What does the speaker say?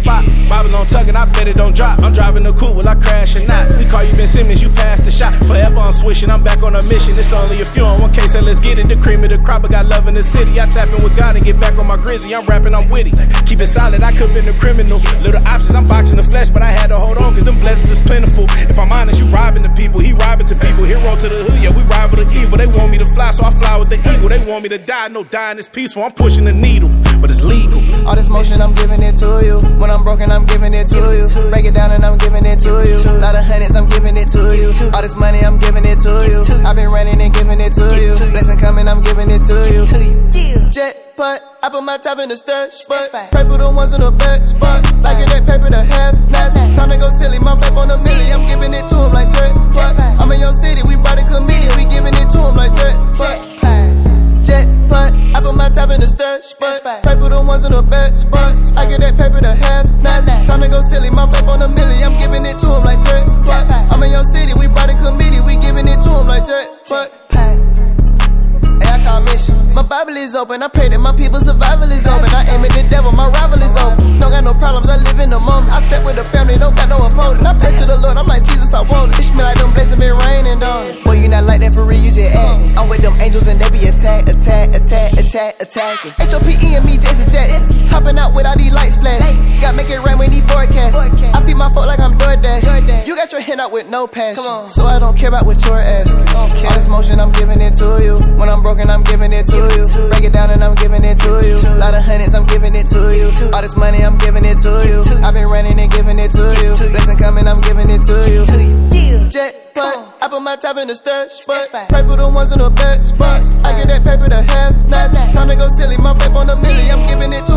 spot. Babylon tugging, I bet it don't drop. I'm driving the coupe, will I crash or not? We call you Ben Simmons, you passed the shot. Forever I'm swishing, I'm back on a mission. It's only a few on 1K, so let's get it. The cream of the crop, I got love in the city. I tap in with God and get back on my grizzy. I'm rapping, I'm witty. Keep it solid, I could've been a criminal. Little options, I'm boxing the flesh, but I had to hold on, cause them blessings is plentiful. If I'm honest, you robbing the people, he robbing to people. Hero to the hood, yeah, we ride with the evil. They want me to fly, so I fly with the eagle. They want me to die, no dying is peaceful. I'm pushing the needle, but it's legal. All this motion, I'm giving it to you. When I'm broken, I'm giving it to you. Break it down and I'm giving it to you. Lot of hundreds, I'm giving it to you. All this money, I'm giving it to you. I've been running and giving it to you. Blessing coming, I'm giving it to you. Jet putt, I put my top in the stash spot. Pray for the ones in the back spots. Like in that paper to have last. Time to go silly, my faith on a milli. I'm giving it to him like jet putt. I'm in your city, we brought it comedian. We giving it to him like jet putt. Jet putt, I put my top in the stash spot. Pray for the ones in the back spots. I get that paper to have last. Time to go silly, my faith on a milli. I'm giving it to him like jet putt. I'm in your city, we brought it comedian. We giving it to him like jet putt. My Bible is open, I pray that my people's survival is open. I aim at the devil, my rival is open. Don't got no problems, I live in the moment. I step with the family, don't got no opponent. I pray to the Lord, I'm like Jesus, I want it. It smell like them blessings been raining on it. Boy, you not like that for real, you just acting. I'm with them angels and they be attacking. HOPE and me, Jason Jackson. Hopping out with all these lights flashing. Got make it rain when these forecasts. I feed my folk like I'm DoorDash. You got your hand out with no passion, so I don't care about what you're asking. All this motion, I'm giving it to you. When I'm broken, I'm giving it to you. Break it down and I'm giving it to you. Lot of hundreds, I'm giving it to you. All this money, I'm giving it to you. I've been running and giving it to you. Blessing coming, I'm giving it to you. Jet putt, I put my top in the stash spot. Pray for the ones in the back spots. I get that paper to have last. Time to go silly, my faith on a milli. I'm giving it to